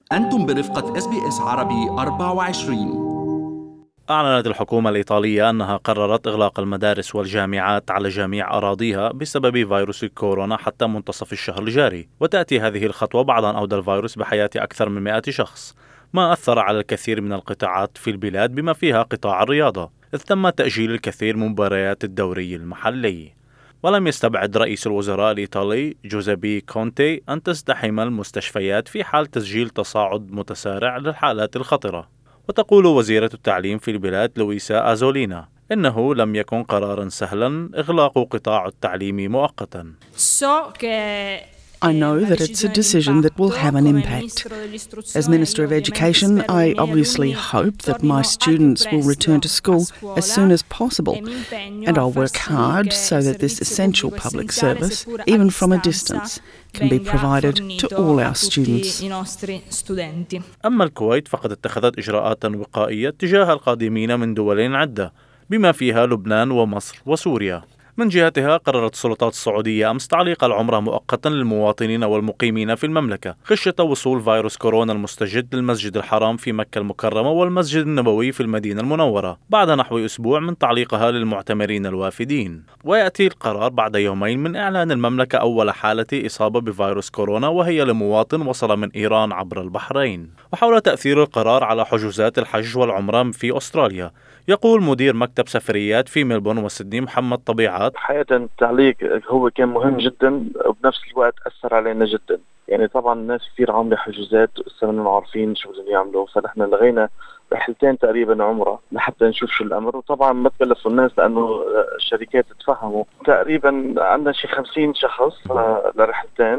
أنتم برفقة SBS عربي 24. أعلنت الحكومة الإيطالية أنها قررت إغلاق المدارس والجامعات على جميع أراضيها بسبب فيروس كورونا حتى منتصف الشهر الجاري، وتأتي هذه الخطوة بعد أن أودى الفيروس بحياة أكثر من 100 شخص، ما أثر على الكثير من القطاعات في البلاد بما فيها قطاع الرياضة، إذ تم تأجيل الكثير من مباريات الدوري المحلي. ولم يستبعد رئيس الوزراء الإيطالي جوزيبي كونتي أن تزدحم المستشفيات في حال تسجيل تصاعد متسارع للحالات الخطرة. وتقول وزيرة التعليم في البلاد لويسا أزولينا إنه لم يكن قرارا سهلا إغلاق قطاع التعليم مؤقتا. I know that it's a decision that will have an impact. As Minister of Education, I obviously hope that my students will return to school as soon as possible, and I'll work hard so that this essential public service, even from a distance, can be provided to all our students. أما الكويت فقد اتخذت إجراءات وقائية تجاه القادمين من دول عدة بما فيها لبنان ومصر وسوريا. من جهتها قررت السلطات السعودية أمس تعليق العمرة مؤقتا للمواطنين والمقيمين في المملكة خشية وصول فيروس كورونا المستجد للمسجد الحرام في مكة المكرمة والمسجد النبوي في المدينة المنورة بعد نحو أسبوع من تعليقها للمعتمرين الوافدين. ويأتي القرار بعد يومين من إعلان المملكة أول حالة إصابة بفيروس كورونا وهي لمواطن وصل من إيران عبر البحرين. وحول تأثير القرار على حجوزات الحج والعمرة في أستراليا يقول مدير مكتب سفريات في ملبورن وسيدني محمد طبيعات: حقيقة التعليق هو كان مهم جدا وبنفس الوقت أثر علينا جدا. يعني طبعا الناس كثير عاملة حجوزات لسه ما عارفين شو بدهم يعملوا، فنحن لغينا رحلتين تقريبا عمرة لحتى نشوف شو الأمر. وطبعا ما تكلفوا الناس لأنه الشركات تفهموا. تقريبا عندنا شي 50 شخص لرحلتين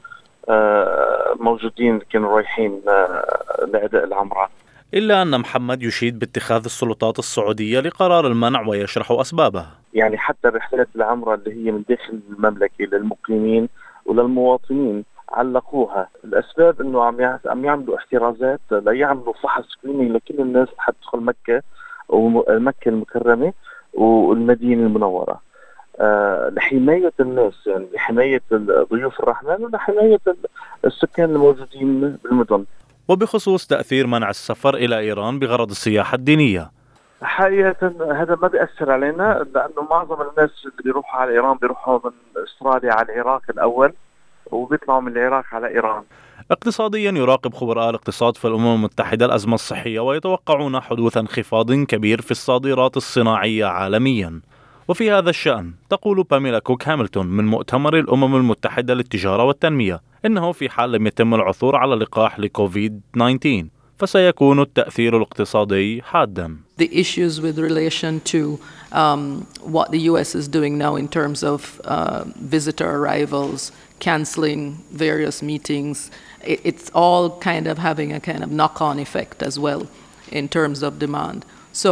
موجودين كانوا رايحين لأداء العمرة. إلا أن محمد يشيد باتخاذ السلطات السعودية لقرار المنع ويشرح أسبابه. يعني حتى رحلات العمرة اللي هي من داخل المملكة للمقيمين وللمواطنين علقوها. الأسباب إنه عم يعملوا احترازات ليعملوا فحص سكرينينج لكل الناس حتى تدخل مكة ومكة المكرمة والمدينة المنورة لحماية الناس، يعني لحماية ضيوف الرحمن ولحماية السكان الموجودين بالمدن. وبخصوص تأثير منع السفر إلى إيران بغرض السياحة الدينية، حقيقة هذا ما بيأثر علينا لأنه معظم الناس اللي بيروحوا على إيران بيروحوا من أستراليا على العراق الأول وبيطلعوا من العراق على إيران. اقتصاديا يراقب خبراء الاقتصاد في الأمم المتحدة الأزمة الصحية ويتوقعون حدوث انخفاض كبير في الصادرات الصناعية عالميا. وفي هذا الشأن تقول باميلا كوك هاملتون من مؤتمر الأمم المتحدة للتجارة والتنمية إنه في حال لم يتم العثور على لقاح لكوفيد 19 فسيكون التأثير الاقتصادي حادا. The issues with relation to what the US is doing now in terms of visitor arrivals, cancelling various meetings, it's all kind of having a kind of knock-on effect as well in terms of demand. So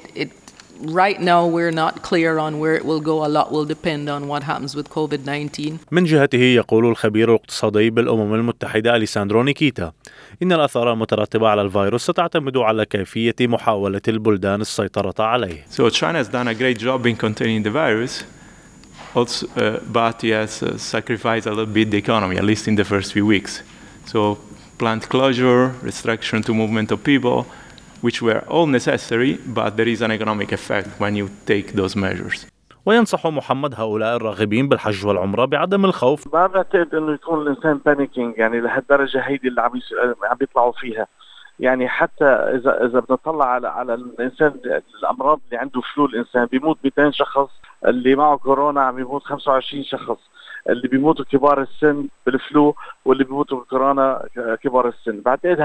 right now we're not clear on where it will go. A lot will depend on what happens with COVID-19. من جهته يقول الخبير الاقتصادي بالأمم المتحدة أليساندرو نيكيتا إن الآثار المترتبة على الفيروس ستعتمد على كيفية محاولة البلدان السيطرة عليه. So China has done a great job in containing the virus, also, but he has sacrificed a little bit the economy, at least in the first few weeks. So plant closure, restriction to movement of people, which were all necessary, but there is an economic effect when you take those measures. وينصح محمد هؤلاء الراغبين بالحج والعمرة بعدم الخوف. ما بعتقد انه يكون الانسان بانيكينج يعني لهالدرجة هيدي اللي عم بيطلعوا فيها. يعني حتى اذا بنطلع على الانسان الامراض اللي عنده فلو، الانسان بيموت 200 شخص، اللي معه كورونا عم يموت 25 شخص، اللي بيموتوا كبار السن بالفلو واللي بيموتوا بالكورونا كبار السن. بعتقد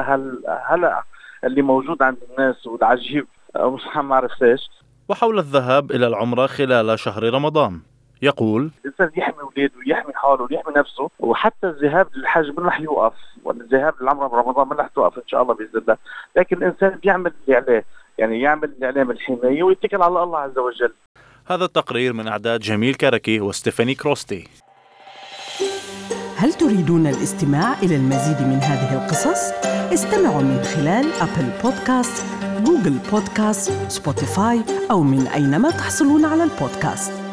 هلا اللي موجود عند الناس والعجيب مش عارف ليش. وحول الذهاب إلى العمرة خلال شهر رمضان يقول: الإنسان يحمي أولاده ويحمي حاله ويحمي نفسه، وحتى الذهاب للحج ما رح يوقف، والذهاب للعمرة برمضان ما رح توقف إن شاء الله بإذن الله. لكن الإنسان بيعمل اللي عليه، يعني يعمل اللي عليه من الحماية ويتكل على الله عز وجل. هذا التقرير من إعداد جميل كاركي وستيفاني كروستي. هل تريدون الاستماع إلى المزيد من هذه القصص؟ استمعوا من خلال أبل بودكاست، جوجل بودكاست، سبوتيفاي أو من أينما تحصلون على البودكاست.